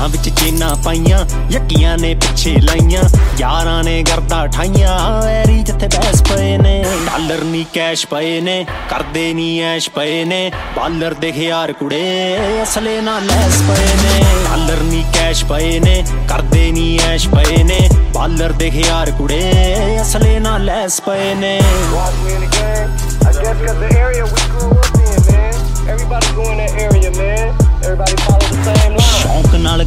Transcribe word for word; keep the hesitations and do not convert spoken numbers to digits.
ਹੱਥਾਂ ਵਿੱਚ ਚੇਨਾਂ ਪਾਈਆਂ ਯੱਕੀਆਂ ਨੇ ਪਿੱਛੇ ਲਾਈਆਂ ਯਾਰਾਂ ਨੇ ਗਰਦਾ ਠਾਈਆਂ ਐਰੀ ਜਿੱਥੇ ਬੈਸ ਪਏ ਨੇ ਡਾਲਰ ਨੀ ਕੈਸ਼ ਪਏ ਨੇ ਕਰਦੇ ਨੀ ਐਸ਼ ਪਏ ਨੇ ਬਾਲਰ ਦੇ ਖਿਆਰ ਕੁੜੇ ਅਸਲੇ ਨਾਲ ਲੈਸ ਪਏ ਨੇ ਡਾਲਰ ਨੀ ਕੈਸ਼ ਪਏ ਨੇ ਕਰਦੇ ਨੀ ਐਸ਼ ਪਏ ਨੇ ਬਾਲਰ ਦੇ ਖਿਆਰ ਕੁੜੇ ਅਸਲੇ ਨਾਲ ਲੈਸ ਪਏ ਨੇ I guess cause the area we grew up in, man. Everybody go in that area, man. Everybody follow the same line. ਸ਼ੌਂਕ ਨਾਲ